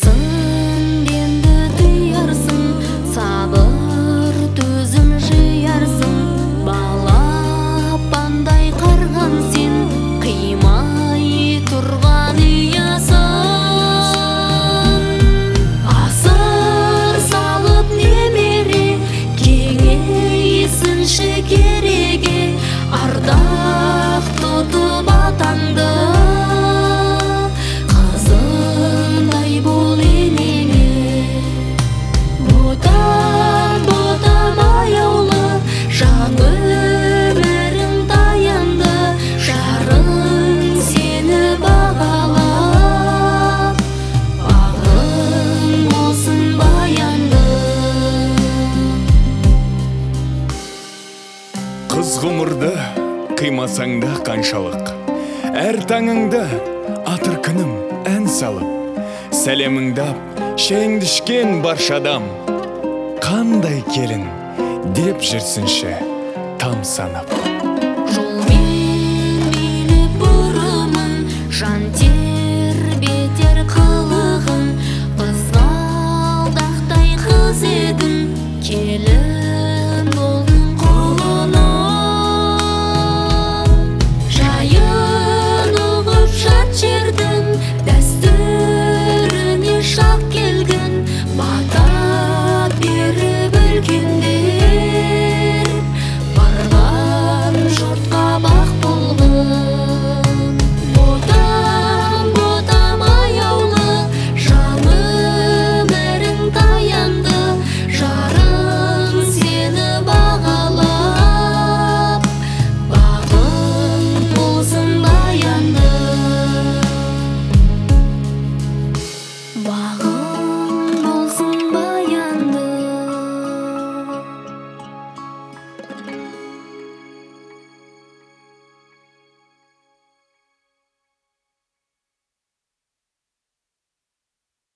енді тыярсың, сабыр төзім жиярсың. Балапандай қарған сен, қимай тұрған ұясың. Асыр салып немере, кеңейсінші кереге, ардақ тұтып атаңды. Қызындай бол енеңе, бота баяулы, жан өмірің таянды. Жарың сені бағалап, бағың болсын баянды. Қыз ғұмырды қимасаң да қаншалық, әр таңыңда атыр күнім ән салып, сәлеміңдап шайыңды ішкен барша адам, қандай келін деп жүрсінші там санап.